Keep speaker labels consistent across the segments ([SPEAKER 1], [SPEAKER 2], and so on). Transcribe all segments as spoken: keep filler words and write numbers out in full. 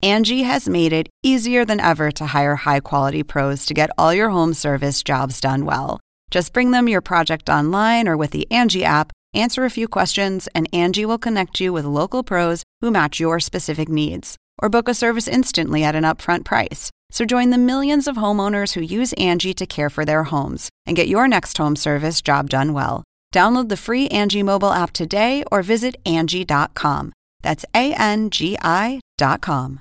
[SPEAKER 1] Angie has made it easier than ever to hire high-quality pros to get all your home service jobs done well. Just bring them your project online or with the Angie app, answer a few questions, and Angie will connect you with local pros who match your specific needs. Or book a service instantly at an upfront price. So join the millions of homeowners who use Angie to care for their homes and get your next home service job done well. Download the free Angie mobile app today or visit Angie dot com. That's A N G I dot com.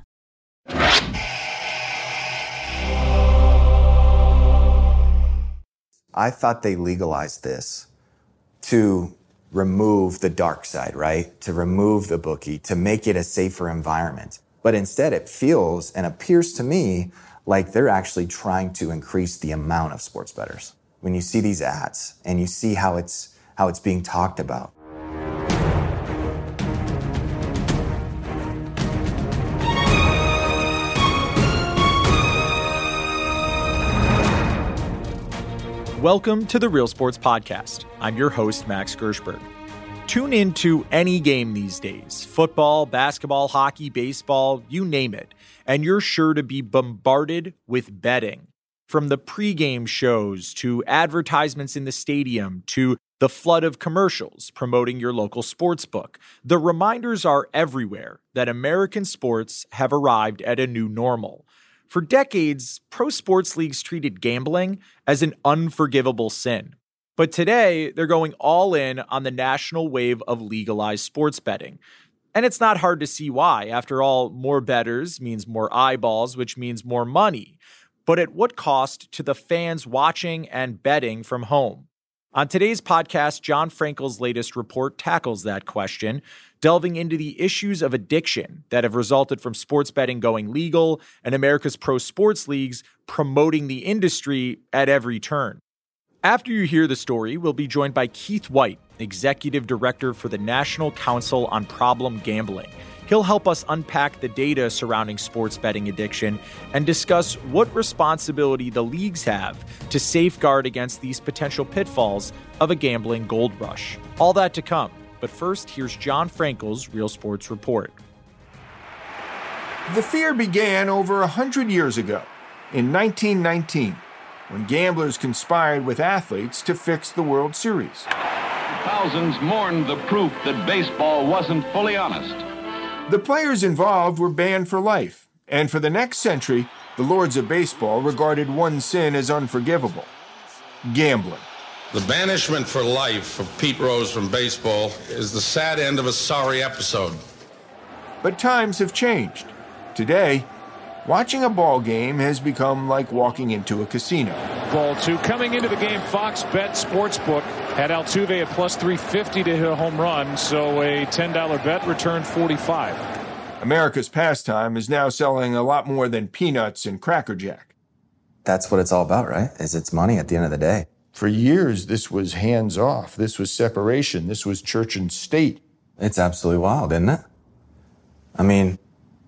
[SPEAKER 2] I thought they legalized this to remove the dark side, right? To remove the bookie, to make it a safer environment. But instead it feels and appears to me like they're actually trying to increase the amount of sports bettors. When you see these ads and you see how it's how it's being talked about.
[SPEAKER 3] Welcome to the Real Sports Podcast. I'm your host, Max Gershberg. Tune in to any game these days, football, basketball, hockey, baseball, you name it, and you're sure to be bombarded with betting. From the pregame shows to advertisements in the stadium to the flood of commercials promoting your local sports book, the reminders are everywhere that American sports have arrived at a new normal. For decades, pro sports leagues treated gambling as an unforgivable sin. But today, they're going all in on the national wave of legalized sports betting. And it's not hard to see why. After all, more bettors means more eyeballs, which means more money. But at what cost to the fans watching and betting from home? On today's podcast, John Frankel's latest report tackles that question, delving into the issues of addiction that have resulted from sports betting going legal and America's pro sports leagues promoting the industry at every turn. After you hear the story, we'll be joined by Keith White, Executive Director for the National Council on Problem Gambling. He'll help us unpack the data surrounding sports betting addiction and discuss what responsibility the leagues have to safeguard against these potential pitfalls of a gambling gold rush. All that to come. But first, here's John Frankel's Real Sports Report.
[SPEAKER 4] The fear began over one hundred years ago, in nineteen nineteen, when gamblers conspired with athletes to fix the World Series.
[SPEAKER 5] Thousands mourned the proof that baseball wasn't fully honest.
[SPEAKER 4] The players involved were banned for life, and for the next century, the lords of baseball regarded one sin as unforgivable: gambling.
[SPEAKER 6] The banishment for life of Pete Rose from baseball is the sad end of a sorry episode.
[SPEAKER 4] But times have changed. Today, watching a ball game has become like walking into a casino.
[SPEAKER 7] Ball two coming into the game. Fox Bet Sportsbook had Altuve at plus three fifty to hit a home run, so a ten dollar bet returned forty-five.
[SPEAKER 4] America's pastime is now selling a lot more than peanuts and Cracker Jack.
[SPEAKER 2] That's what it's all about, right? Is it's money at the end of the day.
[SPEAKER 4] For years, this was hands off. This was separation. This was church and state.
[SPEAKER 2] It's absolutely wild, isn't it? I mean,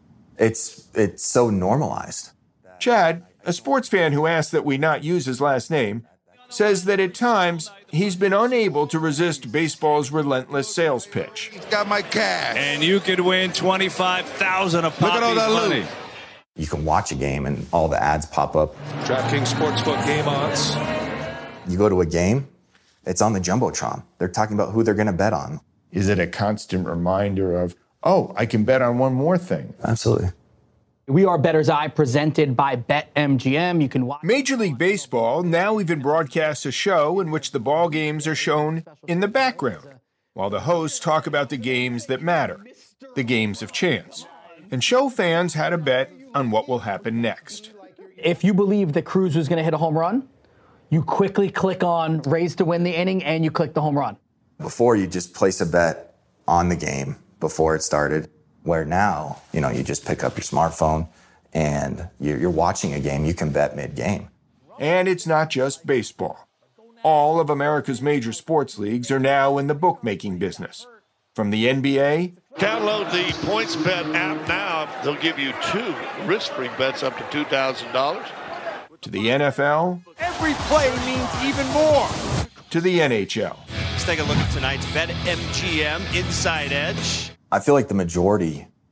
[SPEAKER 2] it's it's so normalized.
[SPEAKER 4] Chad, a sports fan who asked that we not use his last name, says that at times he's been unable to resist baseball's relentless sales pitch.
[SPEAKER 6] He's got my cash.
[SPEAKER 8] And you could win twenty-five thousand dollars of
[SPEAKER 6] Look at all
[SPEAKER 8] Poppy's
[SPEAKER 6] that
[SPEAKER 8] money.
[SPEAKER 6] loot.
[SPEAKER 2] You can watch a game and all the ads pop up.
[SPEAKER 7] DraftKings Sportsbook game odds.
[SPEAKER 2] You go to a game, it's on the Jumbotron. They're talking about who they're going to bet on.
[SPEAKER 4] Is it a constant reminder of, oh, I can bet on one more thing?
[SPEAKER 2] Absolutely.
[SPEAKER 9] We are Bettor's Eye, presented by BetMGM. You can watch.
[SPEAKER 4] Major League Baseball now even broadcasts a show in which the ball games are shown in the background, while the hosts talk about the games that matter, the games of chance, and show fans how to bet on what will happen next.
[SPEAKER 9] If you believe that Cruz was going to hit a home run, you quickly click on raise to win the inning and you click the home run.
[SPEAKER 2] Before, you just place a bet on the game before it started, where now, you know, you just pick up your smartphone and you're, you're watching a game, you can bet mid-game.
[SPEAKER 4] And it's not just baseball. All of America's major sports leagues are now in the bookmaking business. From the N B A...
[SPEAKER 10] Download the PointsBet app now. They'll give you two risk-free bets up to two thousand dollars.
[SPEAKER 4] To the N F L.
[SPEAKER 8] Every play means even more.
[SPEAKER 4] To the N H L.
[SPEAKER 8] Let's take a look at tonight's BetMGM Inside Edge.
[SPEAKER 2] I feel like the majority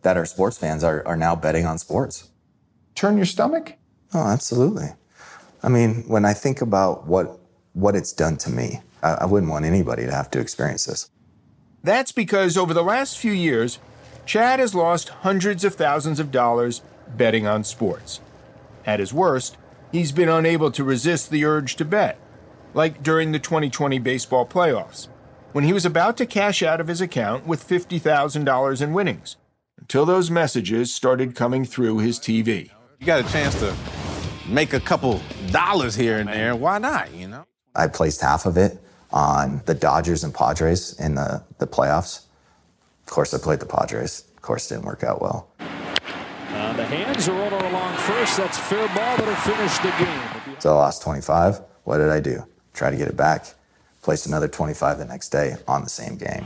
[SPEAKER 2] that are sports fans are, are now betting on sports.
[SPEAKER 4] Turn your stomach?
[SPEAKER 2] Oh, absolutely. I mean, when I think about what what it's done to me, I, I wouldn't want anybody to have to experience this.
[SPEAKER 4] That's because over the last few years, Chad has lost hundreds of thousands of dollars betting on sports. At his worst, he's been unable to resist the urge to bet, like during the twenty twenty baseball playoffs, when he was about to cash out of his account with fifty thousand dollars in winnings, until those messages started coming through his T V.
[SPEAKER 11] You got a chance to make a couple dollars here and there. Why not, you know?
[SPEAKER 2] I placed half of it on the Dodgers and Padres in the, the playoffs. Of course, I played the Padres. Of course, it didn't work out well.
[SPEAKER 7] Uh, the hands are rolling along first. That's fair ball that'll finish the game.
[SPEAKER 2] So I lost twenty-five. What did I do? Try to get it back. Placed another twenty-five the next day on the same game.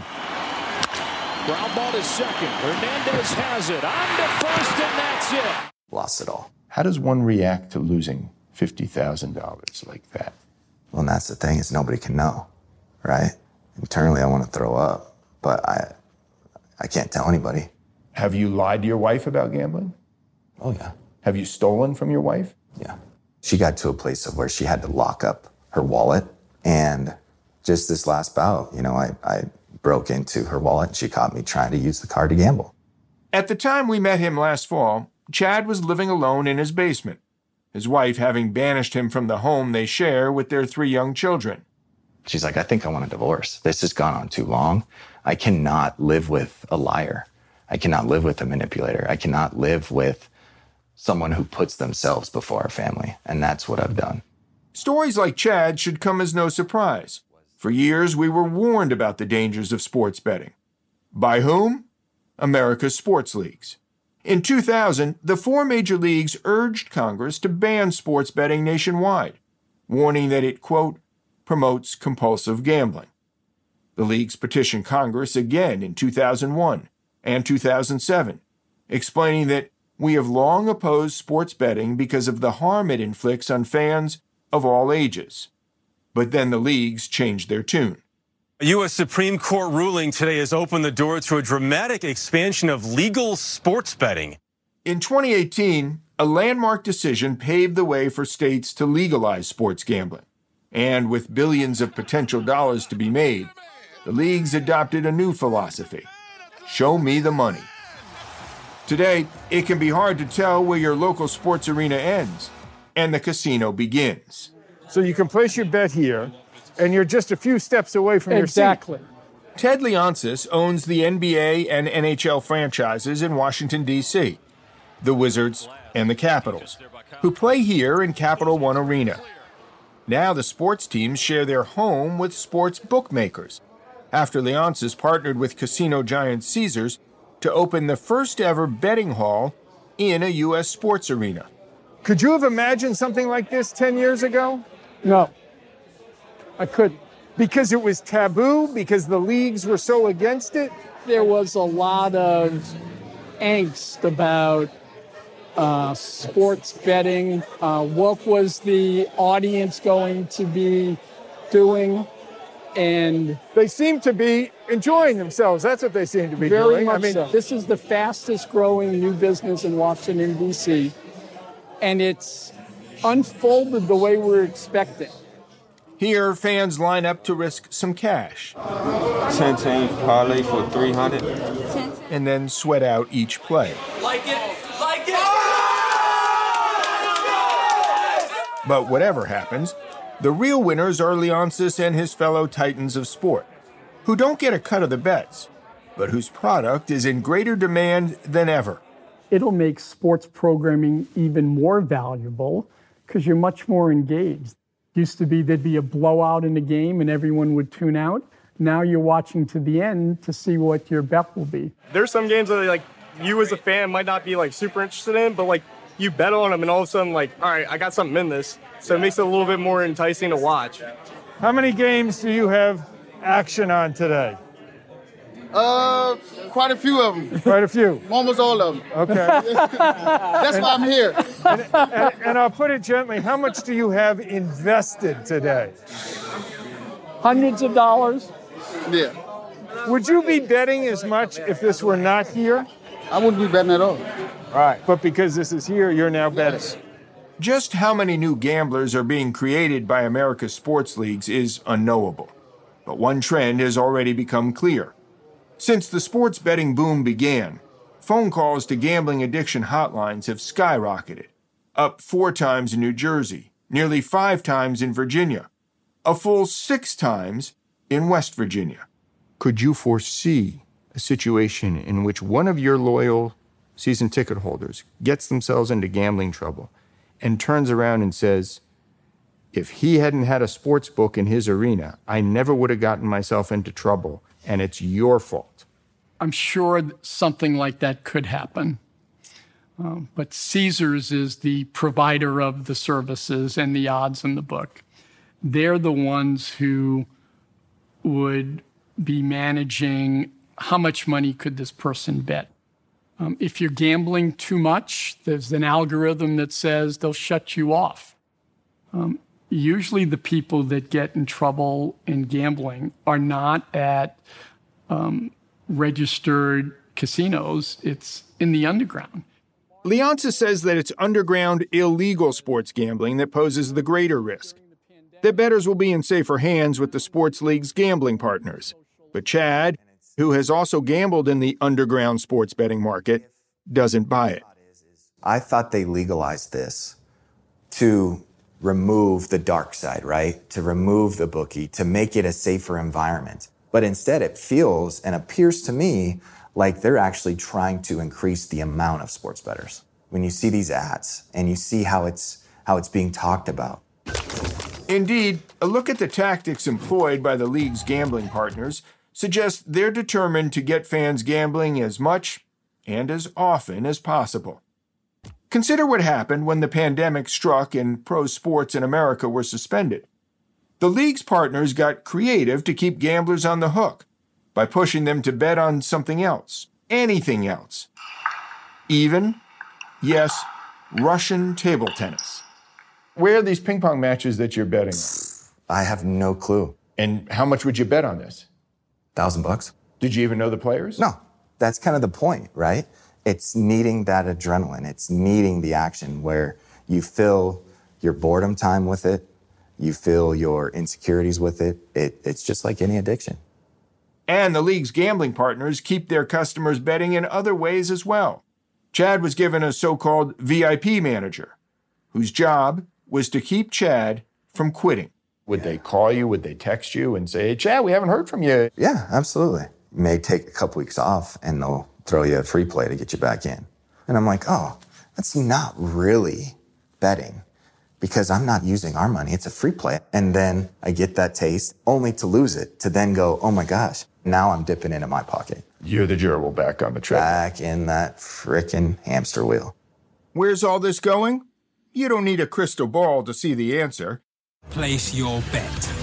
[SPEAKER 7] Ground ball to second. Hernandez has it. On to first, and that's it.
[SPEAKER 2] Lost it all.
[SPEAKER 4] How does one react to losing fifty thousand dollars like that?
[SPEAKER 2] Well, and that's the thing, is nobody can know, right? Internally, I want to throw up, but I, I can't tell anybody.
[SPEAKER 4] Have you lied to your wife about gambling?
[SPEAKER 2] Oh, yeah.
[SPEAKER 4] Have you stolen from your wife?
[SPEAKER 2] Yeah. She got to a place of where she had to lock up her wallet. And just this last bout, you know, I, I broke into her wallet and she caught me trying to use the card to gamble.
[SPEAKER 4] At the time we met him last fall, Chad was living alone in his basement, his wife having banished him from the home they share with their three young children.
[SPEAKER 2] She's like, I think I want a divorce. This has gone on too long. I cannot live with a liar. I cannot live with a manipulator. I cannot live with someone who puts themselves before our family. And that's what I've done.
[SPEAKER 4] Stories like Chad should come as no surprise. For years, we were warned about the dangers of sports betting. By whom? America's sports leagues. In two thousand, the four major leagues urged Congress to ban sports betting nationwide, warning that it, quote, promotes compulsive gambling. The leagues petitioned Congress again in two thousand one and two thousand seven, explaining that we have long opposed sports betting because of the harm it inflicts on fans of all ages. But then the leagues changed their tune.
[SPEAKER 12] A U S Supreme Court ruling today has opened the door to a dramatic expansion of legal sports betting.
[SPEAKER 4] In twenty eighteen, a landmark decision paved the way for states to legalize sports gambling. And with billions of potential dollars to be made, the leagues adopted a new philosophy: show me the money. Today, it can be hard to tell where your local sports arena ends and the casino begins.
[SPEAKER 13] So you can place your bet here, and you're just a few steps away from
[SPEAKER 14] exactly.
[SPEAKER 13] your seat.
[SPEAKER 4] Ted Leonsis owns the N B A and N H L franchises in Washington, D C, the Wizards and the Capitals, who play here in Capital One Arena. Now the sports teams share their home with sports bookmakers, after Leonsis partnered with casino giant Caesars to open the first ever betting hall in a U S sports arena.
[SPEAKER 13] Could you have imagined something like this ten years ago?
[SPEAKER 14] No, I couldn't.
[SPEAKER 13] Because it was taboo? Because the leagues were so against it?
[SPEAKER 14] There was a lot of angst about uh, sports betting. Uh, what was the audience going to be doing? And
[SPEAKER 13] they seem to be enjoying themselves. That's what they seem to be
[SPEAKER 14] very
[SPEAKER 13] doing.
[SPEAKER 14] Much
[SPEAKER 13] I mean,
[SPEAKER 14] so. This is the fastest growing new business in Washington, D C, and it's unfolded the way we're expecting.
[SPEAKER 4] Here, fans line up to risk some cash.
[SPEAKER 15] ten team parlay for three hundred.
[SPEAKER 4] And then sweat out each play.
[SPEAKER 16] Like it, like it!
[SPEAKER 4] But whatever happens, the real winners are Leonsis and his fellow titans of sport, who don't get a cut of the bets, but whose product is in greater demand than ever.
[SPEAKER 14] It'll make sports programming even more valuable because you're much more engaged. Used to be there'd be a blowout in the game and everyone would tune out. Now you're watching to the end to see what your bet will be.
[SPEAKER 17] There's some games that like you as a fan might not be like super interested in, but like you bet on them and all of a sudden like, all right, I got something in this. So it makes it a little bit more enticing to watch.
[SPEAKER 13] How many games do you have action on today?
[SPEAKER 18] Uh, quite a few of them.
[SPEAKER 13] Quite a few?
[SPEAKER 18] Almost all of them.
[SPEAKER 13] Okay.
[SPEAKER 18] That's
[SPEAKER 13] and,
[SPEAKER 18] why I'm here.
[SPEAKER 13] And, and, and I'll put it gently, how much do you have invested today?
[SPEAKER 14] Hundreds of dollars.
[SPEAKER 18] Yeah.
[SPEAKER 13] Would you be betting as much if this were not here?
[SPEAKER 18] I wouldn't be betting at all.
[SPEAKER 13] Right. But because this is here, you're now betting.
[SPEAKER 18] Yes.
[SPEAKER 4] Just how many new gamblers are being created by America's sports leagues is unknowable. But one trend has already become clear. Since the sports betting boom began, phone calls to gambling addiction hotlines have skyrocketed, up four times in New Jersey, nearly five times in Virginia, a full six times in West Virginia. Could you foresee a situation in which one of your loyal season ticket holders gets themselves into gambling trouble and turns around and says, if he hadn't had a sports book in his arena, I never would have gotten myself into trouble, and it's your fault?
[SPEAKER 14] I'm sure something like that could happen. Um, but Caesars is the provider of the services and the odds in the book. They're the ones who would be managing how much money could this person bet. Um, if you're gambling too much, there's an algorithm that says they'll shut you off. Um, usually the people that get in trouble in gambling are not at um, registered casinos. It's in the underground.
[SPEAKER 4] Leonsis says that it's underground, illegal sports gambling that poses the greater risk. That bettors will be in safer hands with the sports league's gambling partners. But Chad, who has also gambled in the underground sports betting market, doesn't buy it.
[SPEAKER 2] I thought they legalized this to remove the dark side, right? To remove the bookie, to make it a safer environment. But instead it feels and appears to me like they're actually trying to increase the amount of sports bettors. When you see these ads and you see how it's how it's being talked about.
[SPEAKER 4] Indeed, a look at the tactics employed by the league's gambling partners suggests they're determined to get fans gambling as much and as often as possible. Consider what happened when the pandemic struck and pro sports in America were suspended. The league's partners got creative to keep gamblers on the hook by pushing them to bet on something else, anything else. Even, yes, Russian table tennis. Where are these ping pong matches that you're betting on?
[SPEAKER 2] I have no clue.
[SPEAKER 4] And how much would you bet on this?
[SPEAKER 2] Thousand bucks.
[SPEAKER 4] Did you even know the players?
[SPEAKER 2] No. That's kind of the point, right? It's needing that adrenaline. It's needing the action where you fill your boredom time with it. You fill your insecurities with it. it. It's just like any addiction.
[SPEAKER 4] And the league's gambling partners keep their customers betting in other ways as well. Chad was given a so-called V I P manager, whose job was to keep Chad from quitting. Would yeah. they call you? Would they text you and say, hey, Chad, we haven't heard from you?
[SPEAKER 2] Yeah, absolutely. You may take a couple weeks off and they'll throw you a free play to get you back in. And I'm like, oh, that's not really betting because I'm not using our money. It's a free play. And then I get that taste only to lose it, to then go, oh my gosh, now I'm dipping into my pocket.
[SPEAKER 4] You're the gerbil back on the treadmill.
[SPEAKER 2] Back in that frickin' hamster wheel.
[SPEAKER 4] Where's all this going? You don't need a crystal ball to see the answer.
[SPEAKER 19] Place your bet.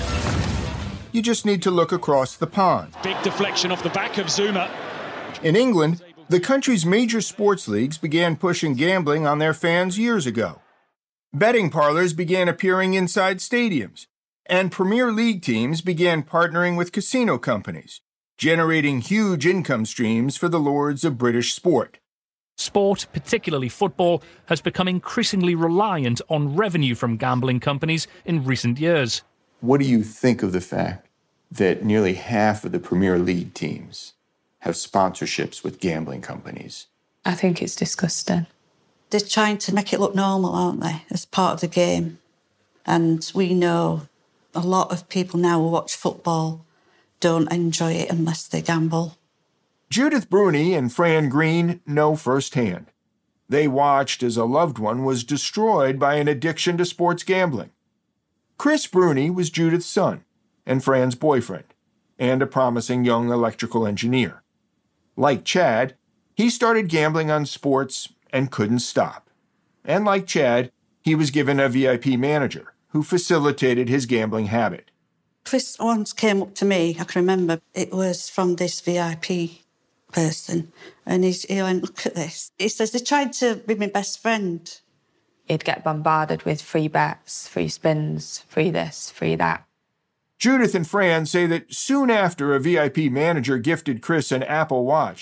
[SPEAKER 4] You just need to look across the pond.
[SPEAKER 7] Big deflection off the back of Zuma.
[SPEAKER 4] In England, the country's major sports leagues began pushing gambling on their fans years ago. Betting parlors began appearing inside stadiums, and Premier League teams began partnering with casino companies, generating huge income streams for the lords of British sport.
[SPEAKER 20] Sport, particularly football, has become increasingly reliant on revenue from gambling companies in recent years.
[SPEAKER 4] What do you think of the fact that nearly half of the Premier League teams have sponsorships with gambling companies?
[SPEAKER 21] I think it's disgusting.
[SPEAKER 22] They're trying to make it look normal, aren't they, as part of the game? And we know a lot of people now who watch football don't enjoy it unless they gamble.
[SPEAKER 4] Judith Bruni and Fran Green know firsthand. They watched as a loved one was destroyed by an addiction to sports gambling. Chris Bruni was Judith's son and Fran's boyfriend, and a promising young electrical engineer. Like Chad, he started gambling on sports and couldn't stop. And like Chad, he was given a V I P manager who facilitated his gambling habit.
[SPEAKER 22] Chris once came up to me, I can remember, it was from this V I P person, and he's, he went, look at this. He says, they tried to be my best friend.
[SPEAKER 21] He'd get bombarded with free bets, free spins, free this, free that.
[SPEAKER 4] Judith and Fran say that soon after a V I P manager gifted Chris an Apple Watch,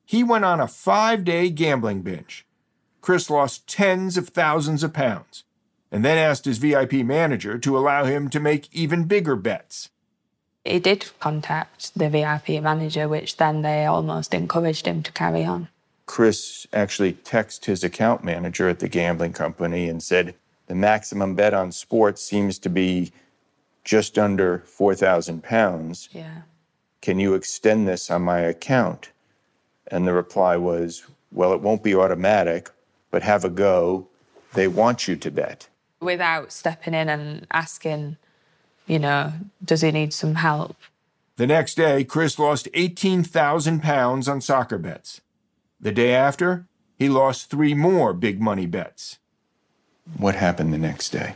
[SPEAKER 4] he went on a five-day gambling binge. Chris lost tens of thousands of pounds and then asked his V I P manager to allow him to make even bigger bets.
[SPEAKER 21] He did contact the V I P manager, which then they almost encouraged him to carry on.
[SPEAKER 1] Chris actually texted his account manager at the gambling company and said, the maximum bet on sports seems to be just under four thousand pounds.
[SPEAKER 21] Yeah.
[SPEAKER 1] Can you extend this on my account? And the reply was, well, it won't be automatic, but have a go. They want you to bet.
[SPEAKER 21] Without stepping in and asking, you know, does he need some help?
[SPEAKER 4] The next day, Chris lost eighteen thousand pounds on soccer bets. The day after, he lost three more big money bets.
[SPEAKER 1] What happened the next day?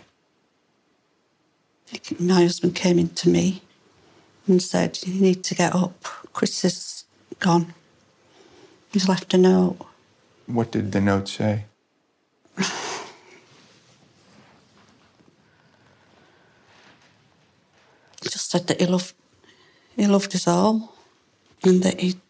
[SPEAKER 22] My husband came in to me and said, you need to get up. Chris is gone. He's left a note.
[SPEAKER 1] What did the note say?
[SPEAKER 22] He just said that he loved, he loved us all and that he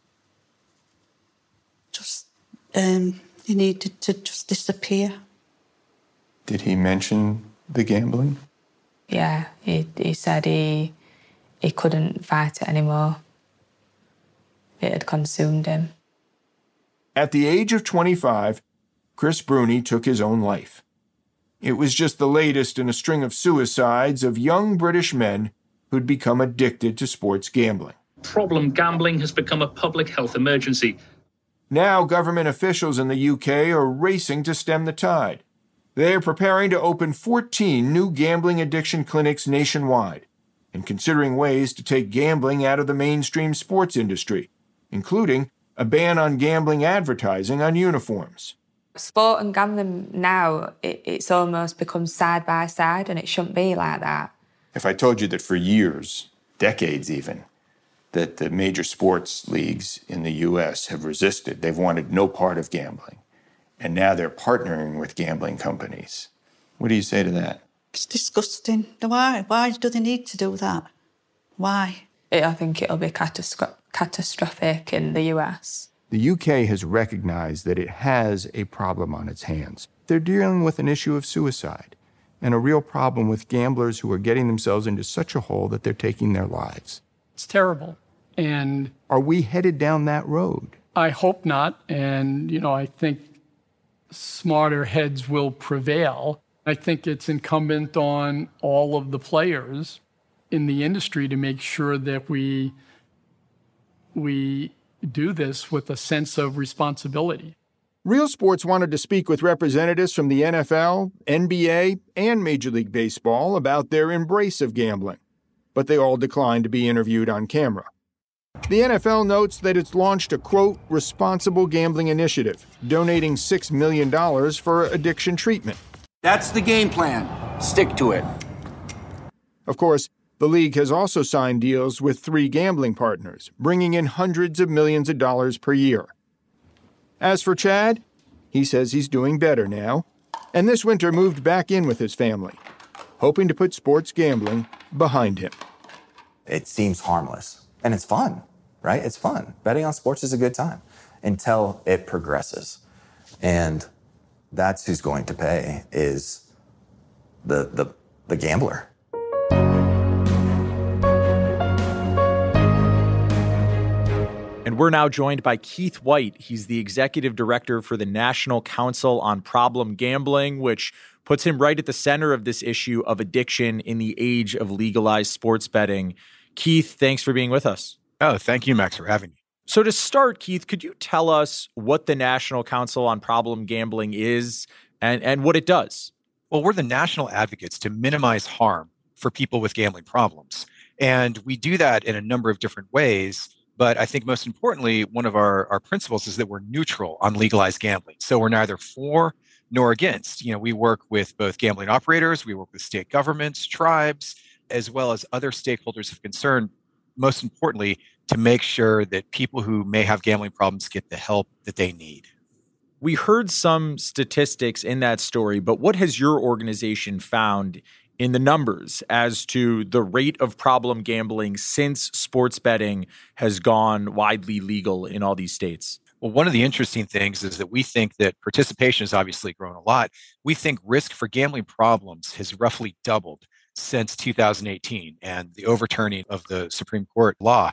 [SPEAKER 22] just, um, he needed to just disappear.
[SPEAKER 1] Did he mention the gambling?
[SPEAKER 21] Yeah, he, he said he, he couldn't fight it anymore. It had consumed him.
[SPEAKER 4] At the age of twenty-five, Chris Bruni took his own life. It was just the latest in a string of suicides of young British men who'd become addicted to sports gambling.
[SPEAKER 20] Problem gambling has become a public health emergency.
[SPEAKER 4] Now government officials in the U K are racing to stem the tide. They are preparing to open fourteen new gambling addiction clinics nationwide and considering ways to take gambling out of the mainstream sports industry, including a ban on gambling advertising on uniforms.
[SPEAKER 21] Sport and gambling now, it, it's almost become side by side, and it shouldn't be like that.
[SPEAKER 1] If I told you that for years, decades even, that the major sports leagues in the U S have resisted, they've wanted no part of gambling, and now they're partnering with gambling companies. What do you say to that?
[SPEAKER 22] It's disgusting. Why? Why do they need to do that? Why?
[SPEAKER 21] It, I think it'll be catastro- catastrophic in the U S.
[SPEAKER 4] The U K has recognized that it has a problem on its hands. They're dealing with an issue of suicide and a real problem with gamblers who are getting themselves into such a hole that they're taking their lives.
[SPEAKER 14] It's terrible. And
[SPEAKER 4] are we headed down that road?
[SPEAKER 14] I hope not. And, you know, I think smarter heads will prevail. I think it's incumbent on all of the players in the industry to make sure that we we do this with a sense of responsibility.
[SPEAKER 4] Real Sports wanted to speak with representatives from the N F L, N B A, and Major League Baseball about their embrace of gambling, but they all declined to be interviewed on camera. The N F L notes that it's launched a, quote, responsible gambling initiative, donating six million dollars for addiction treatment.
[SPEAKER 8] That's the game plan. Stick to it.
[SPEAKER 4] Of course, the league has also signed deals with three gambling partners, bringing in hundreds of millions of dollars per year. As for Chad, he says he's doing better now, and this winter moved back in with his family, hoping to put sports gambling behind him.
[SPEAKER 2] It seems harmless, and it's fun, right? It's fun. Betting on sports is a good time until it progresses. And that's who's going to pay, is the the, the gambler.
[SPEAKER 3] And we're now joined by Keith White. He's the executive director for the National Council on Problem Gambling, which puts him right at the center of this issue of addiction in the age of legalized sports betting. Keith, thanks for being with us.
[SPEAKER 23] Oh, thank you, Max, for having me.
[SPEAKER 3] So to start, Keith, could you tell us what the National Council on Problem Gambling is and, and what it does?
[SPEAKER 23] Well, we're the national advocates to minimize harm for people with gambling problems. And we do that in a number of different ways. But I think most importantly, one of our, our principles is that we're neutral on legalized gambling. So we're neither for nor against. You know, we work with both gambling operators, we work with state governments, tribes, as well as other stakeholders of concern, most importantly, to make sure that people who may have gambling problems get the help that they need.
[SPEAKER 3] We heard some statistics in that story, but what has your organization found in the numbers as to the rate of problem gambling since sports betting has gone widely legal in all these states?
[SPEAKER 23] Well, one of the interesting things is that we think that participation has obviously grown a lot. We think risk for gambling problems has roughly doubled since two thousand eighteen and the overturning of the Supreme Court law.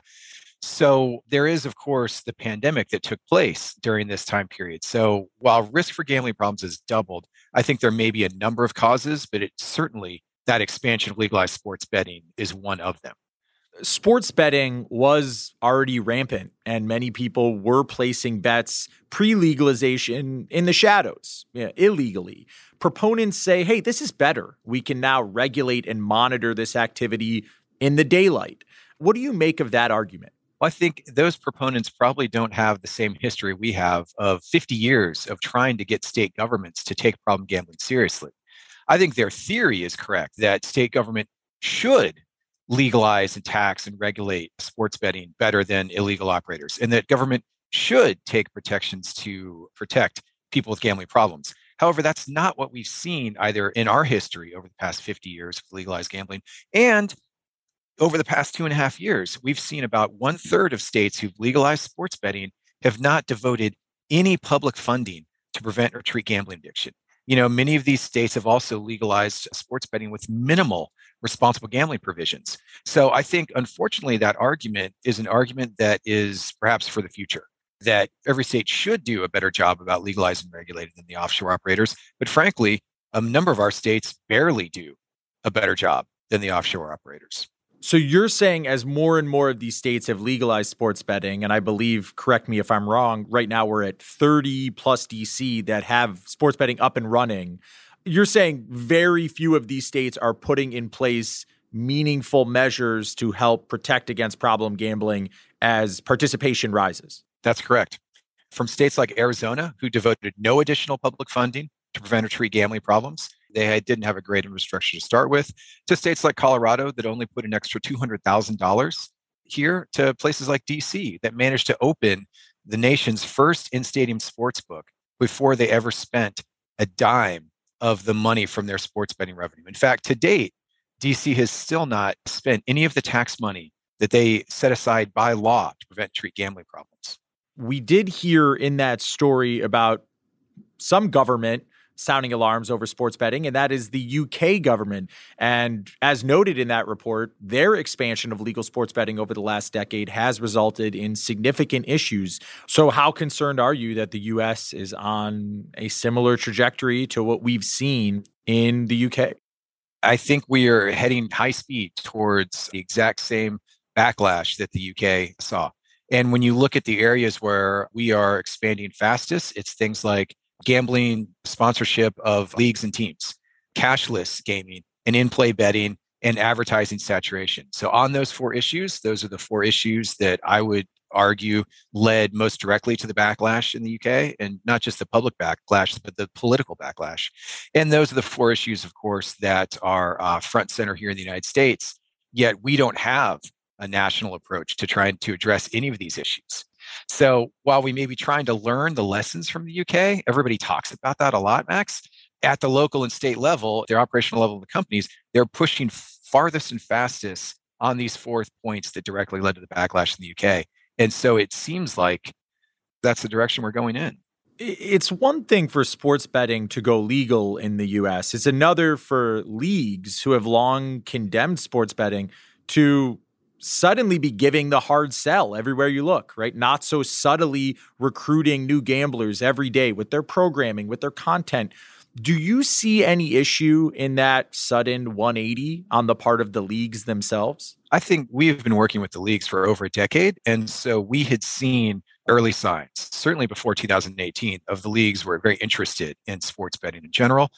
[SPEAKER 23] So there is, of course, the pandemic that took place during this time period. So while risk for gambling problems has doubled, I think there may be a number of causes, but it certainly that expansion of legalized sports betting is one of them.
[SPEAKER 3] Sports betting was already rampant, and many people were placing bets pre-legalization in the shadows, yeah, illegally. Proponents say, hey, this is better. We can now regulate and monitor this activity in the daylight. What do you make of that argument?
[SPEAKER 23] Well, I think those proponents probably don't have the same history we have of fifty years of trying to get state governments to take problem gambling seriously. I think their theory is correct that state government should legalize and tax and regulate sports betting better than illegal operators, and that government should take protections to protect people with gambling problems. However, that's not what we've seen either in our history over the past fifty years of legalized gambling, and over the past two and a half years, we've seen about one third of states who've legalized sports betting have not devoted any public funding to prevent or treat gambling addiction. You know, many of these states have also legalized sports betting with minimal responsible gambling provisions. So I think, unfortunately, that argument is an argument that is perhaps for the future, that every state should do a better job about legalizing and regulating than the offshore operators. But frankly, a number of our states barely do a better job than the offshore operators.
[SPEAKER 3] So you're saying as more and more of these states have legalized sports betting, and I believe, correct me if I'm wrong, right now we're at thirty plus D C that have sports betting up and running. You're saying very few of these states are putting in place meaningful measures to help protect against problem gambling as participation rises.
[SPEAKER 23] That's correct. From states like Arizona, who devoted no additional public funding to prevent or treat gambling problems, they didn't have a great infrastructure to start with, to states like Colorado that only put an extra two hundred thousand dollars here, to places like D C that managed to open the nation's first in-stadium sports book before they ever spent a dime of the money from their sports betting revenue. In fact, to date, D C has still not spent any of the tax money that they set aside by law to prevent and treat gambling problems.
[SPEAKER 3] We did hear in that story about some government sounding alarms over sports betting, and that is the U K government. And as noted in that report, their expansion of legal sports betting over the last decade has resulted in significant issues. So how concerned are you that the U S is on a similar trajectory to what we've seen in the U K?
[SPEAKER 23] I think we are heading high speed towards the exact same backlash that the U K saw. And when you look at the areas where we are expanding fastest, it's things like gambling sponsorship of leagues and teams, cashless gaming, and in-play betting, and advertising saturation. So on those four issues, those are the four issues that I would argue led most directly to the backlash in the U K, and not just the public backlash, but the political backlash. And those are the four issues, of course, that are uh, front center here in the United States, yet we don't have a national approach to trying to address any of these issues. So while we may be trying to learn the lessons from the U K, everybody talks about that a lot, Max. At the local and state level, their operational level of the companies, they're pushing farthest and fastest on these four points that directly led to the backlash in the U K. And so it seems like that's the direction we're going in.
[SPEAKER 3] It's one thing for sports betting to go legal in the U S. It's another for leagues who have long condemned sports betting to suddenly be giving the hard sell everywhere you look, right? Not so subtly recruiting new gamblers every day with their programming, with their content. Do you see any issue in that sudden one eighty on the part of the leagues themselves?
[SPEAKER 23] I think we've been working with the leagues for over a decade. And so we had seen early signs, certainly before two thousand eighteen, of the leagues were very interested in sports betting in general.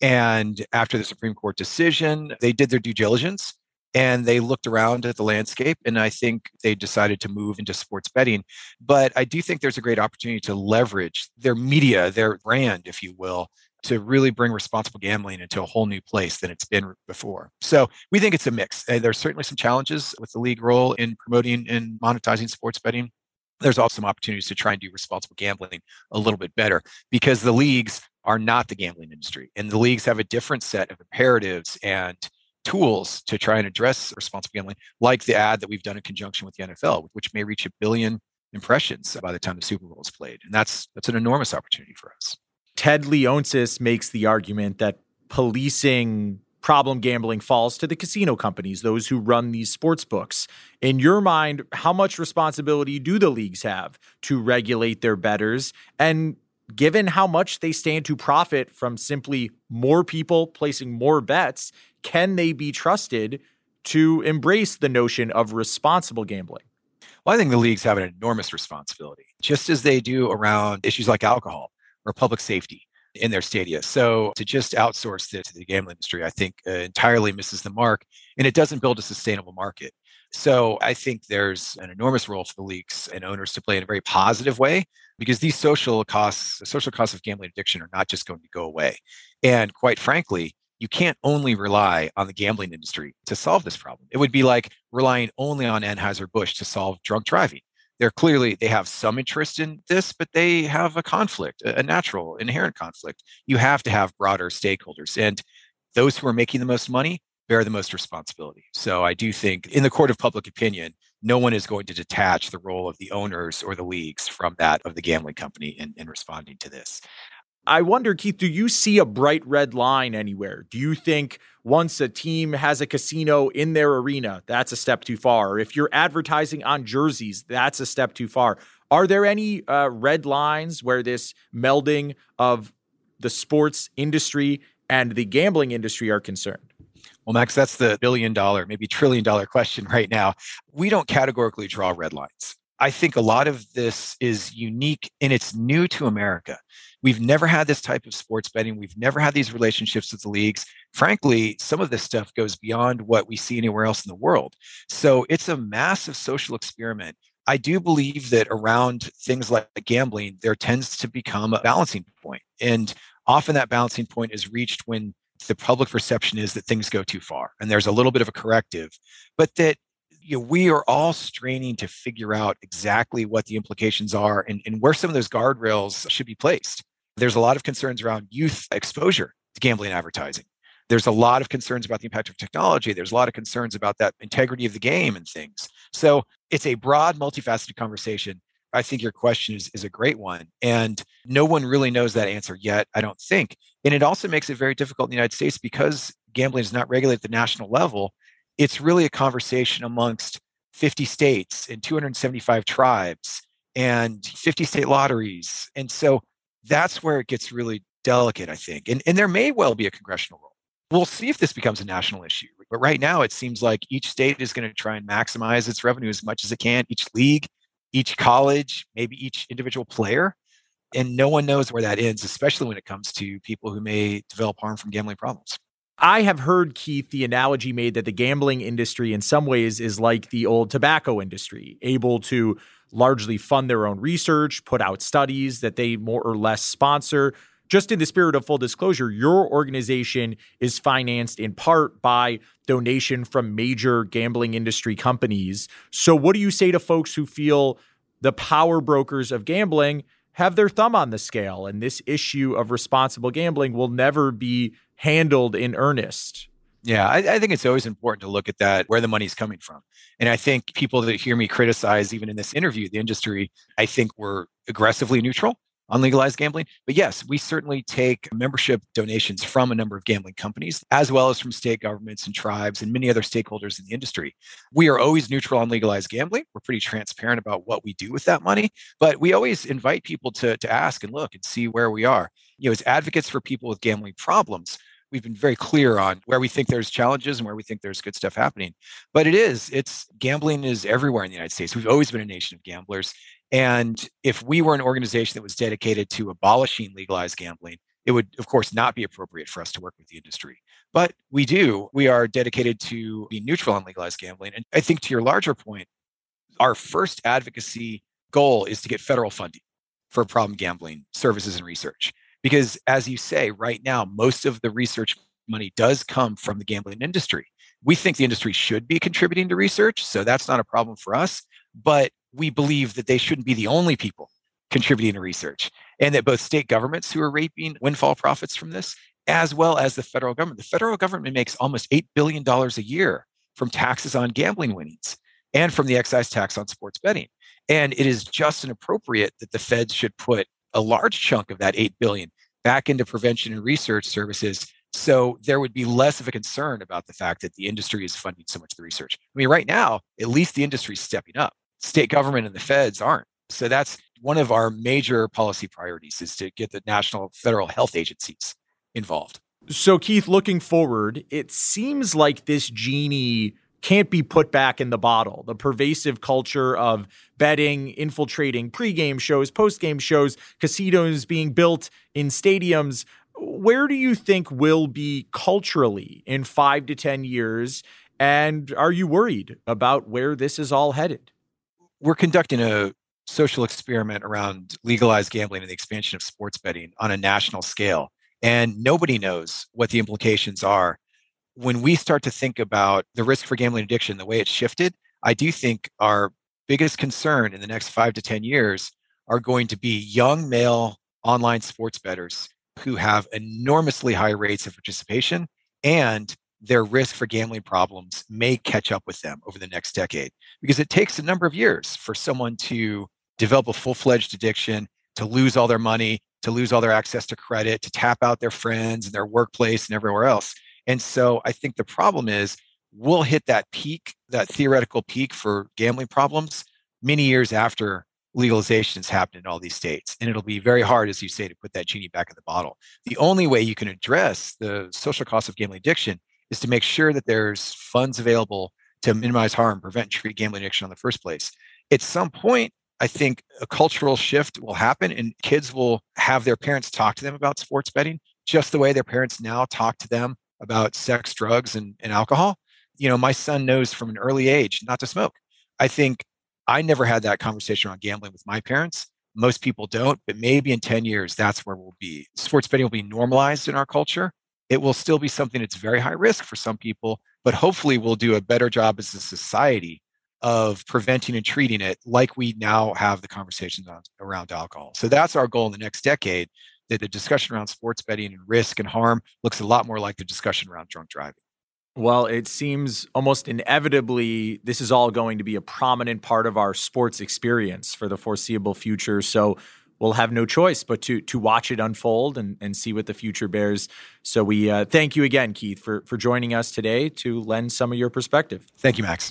[SPEAKER 23] And after the Supreme Court decision, they did their due diligence. And they looked around at the landscape, and I think they decided to move into sports betting. But I do think there's a great opportunity to leverage their media, their brand, if you will, to really bring responsible gambling into a whole new place than it's been before. So we think it's a mix. There's certainly some challenges with the league role in promoting and monetizing sports betting. There's also some opportunities to try and do responsible gambling a little bit better, because the leagues are not the gambling industry. And the leagues have a different set of imperatives and tools to try and address responsible gambling, like the ad that we've done in conjunction with the N F L, which may reach a billion impressions by the time the Super Bowl is played. And that's that's an enormous opportunity for us.
[SPEAKER 3] Ted Leonsis makes the argument that policing problem gambling falls to the casino companies, those who run these sports books. In your mind, how much responsibility do the leagues have to regulate their bettors? And given how much they stand to profit from simply more people placing more bets, can they be trusted to embrace the notion of responsible gambling?
[SPEAKER 23] Well, I think the leagues have an enormous responsibility, just as they do around issues like alcohol or public safety in their stadia. So to just outsource it to the gambling industry, I think uh, entirely misses the mark, and it doesn't build a sustainable market. So I think there's an enormous role for the leagues and owners to play in a very positive way, because these social costs, the social costs of gambling addiction are not just going to go away. And quite frankly, you can't only rely on the gambling industry to solve this problem. It would be like relying only on Anheuser-Busch to solve drunk driving. They're clearly, they have some interest in this, but they have a conflict, a natural, inherent conflict. You have to have broader stakeholders, and those who are making the most money bear the most responsibility. So I do think in the court of public opinion, no one is going to detach the role of the owners or the leagues from that of the gambling company in, in responding to this.
[SPEAKER 3] I wonder, Keith, do you see a bright red line anywhere? Do you think once a team has a casino in their arena, that's a step too far? Or if you're advertising on jerseys, that's a step too far. Are there any uh, red lines where this melding of the sports industry and the gambling industry are concerned?
[SPEAKER 23] Well, Max, that's the billion dollar, maybe trillion dollar question right now. We don't categorically draw red lines. I think a lot of this is unique and it's new to America. We've never had this type of sports betting. We've never had these relationships with the leagues. Frankly, some of this stuff goes beyond what we see anywhere else in the world. So it's a massive social experiment. I do believe that around things like gambling, there tends to become a balancing point. And often that balancing point is reached when the public perception is that things go too far and there's a little bit of a corrective, but that you know, we are all straining to figure out exactly what the implications are and, and where some of those guardrails should be placed. There's a lot of concerns around youth exposure to gambling advertising. There's a lot of concerns about the impact of technology. There's a lot of concerns about that integrity of the game and things. So it's a broad, multifaceted conversation. I think your question is, is a great one. And no one really knows that answer yet, I don't think. And it also makes it very difficult in the United States because gambling is not regulated at the national level. It's really a conversation amongst fifty states and two hundred seventy-five tribes and fifty state lotteries. And so that's where it gets really delicate, I think. And, and there may well be a congressional role. We'll see if this becomes a national issue. But right now, it seems like each state is going to try and maximize its revenue as much as it can, each league, each college, maybe each individual player. And no one knows where that ends, especially when it comes to people who may develop harm from gambling problems.
[SPEAKER 3] I have heard, Keith, the analogy made that the gambling industry in some ways is like the old tobacco industry, able to largely fund their own research, put out studies that they more or less sponsor. Just in the spirit of full disclosure, your organization is financed in part by donation from major gambling industry companies. So what do you say to folks who feel the power brokers of gambling have their thumb on the scale and this issue of responsible gambling will never be handled in earnest?
[SPEAKER 23] Yeah, I, I think it's always important to look at that, where the money's coming from. And I think people that hear me criticize, even in this interview, the industry, I think we're aggressively neutral on legalized gambling. But yes, we certainly take membership donations from a number of gambling companies, as well as from state governments and tribes and many other stakeholders in the industry. We are always neutral on legalized gambling. We're pretty transparent about what we do with that money, but we always invite people to, to ask and look and see where we are. You know, as advocates for people with gambling problems, we've been very clear on where we think there's challenges and where we think there's good stuff happening. But it is, it's gambling is everywhere in the United States. We've always been a nation of gamblers. And if we were an organization that was dedicated to abolishing legalized gambling, it would, of course, not be appropriate for us to work with the industry. But we do. We are dedicated to being neutral on legalized gambling. And I think to your larger point, our first advocacy goal is to get federal funding for problem gambling services and research. Because as you say, right now, most of the research money does come from the gambling industry. We think the industry should be contributing to research, so that's not a problem for us. But we believe that they shouldn't be the only people contributing to research, and that both state governments who are reaping windfall profits from this, as well as the federal government. The federal government makes almost eight billion dollars a year from taxes on gambling winnings and from the excise tax on sports betting. And it is just and appropriate that the feds should put a large chunk of that eight billion dollars back into prevention and research services, so there would be less of a concern about the fact that the industry is funding so much of the research. I mean, right now, at least the industry is stepping up. State government and the feds aren't. So that's one of our major policy priorities, is to get the national federal health agencies involved.
[SPEAKER 3] So, Keith, looking forward, it seems like this genie can't be put back in the bottle. The pervasive culture of betting, infiltrating pregame shows, postgame shows, casinos being built in stadiums. Where do you think we'll be culturally in five to ten years? And are you worried about where this is all headed?
[SPEAKER 23] We're conducting a social experiment around legalized gambling and the expansion of sports betting on a national scale. And nobody knows what the implications are. When we start to think about the risk for gambling addiction, the way it's shifted, I do think our biggest concern in the next five to ten years are going to be young male online sports bettors who have enormously high rates of participation, and their risk for gambling problems may catch up with them over the next decade, because it takes a number of years for someone to develop a full-fledged addiction, to lose all their money, to lose all their access to credit, to tap out their friends and their workplace and everywhere else. And so I think the problem is we'll hit that peak, that theoretical peak for gambling problems many years after legalization has happened in all these states. And it'll be very hard, as you say, to put that genie back in the bottle. The only way you can address the social cost of gambling addiction is to make sure that there's funds available to minimize harm, prevent and treat gambling addiction in the first place. At some point, I think a cultural shift will happen and kids will have their parents talk to them about sports betting, just the way their parents now talk to them about sex, drugs, and, and alcohol. You know, my son knows from an early age not to smoke. I think I never had that conversation around gambling with my parents. Most people don't, but maybe in ten years, that's where we'll be. Sports betting will be normalized in our culture. It will still be something that's very high risk for some people, but hopefully we'll do a better job as a society of preventing and treating it like we now have the conversations on, around alcohol. So that's our goal in the next decade, that the discussion around sports betting and risk and harm looks a lot more like the discussion around drunk driving.
[SPEAKER 3] Well, it seems almost inevitably this is all going to be a prominent part of our sports experience for the foreseeable future. So we'll have no choice but to to watch it unfold and, and see what the future bears. So we uh, thank you again, Keith, for, for joining us today to lend some of your perspective.
[SPEAKER 23] Thank you, Max.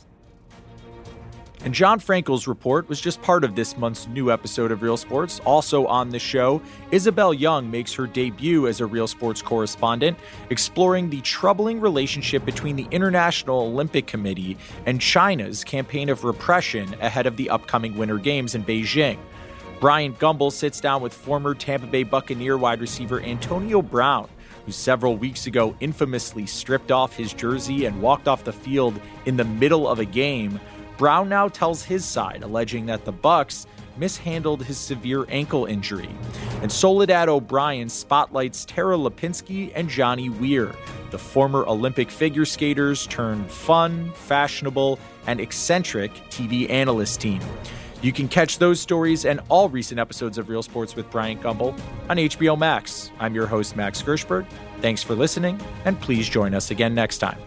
[SPEAKER 3] And John Frankel's report was just part of this month's new episode of Real Sports. Also on the show, Isabel Young makes her debut as a Real Sports correspondent, exploring the troubling relationship between the International Olympic Committee and China's campaign of repression ahead of the upcoming Winter Games in Beijing. Brian Gumbel sits down with former Tampa Bay Buccaneer wide receiver Antonio Brown, who several weeks ago infamously stripped off his jersey and walked off the field in the middle of a game. Brown now tells his side, alleging that the Bucs mishandled his severe ankle injury. And Soledad O'Brien spotlights Tara Lipinski and Johnny Weir, the former Olympic figure skaters turned fun, fashionable, and eccentric T V analyst team. You can catch those stories and all recent episodes of Real Sports with Brian Gumbel on H B O Max. I'm your host, Max Gershberg. Thanks for listening, and please join us again next time.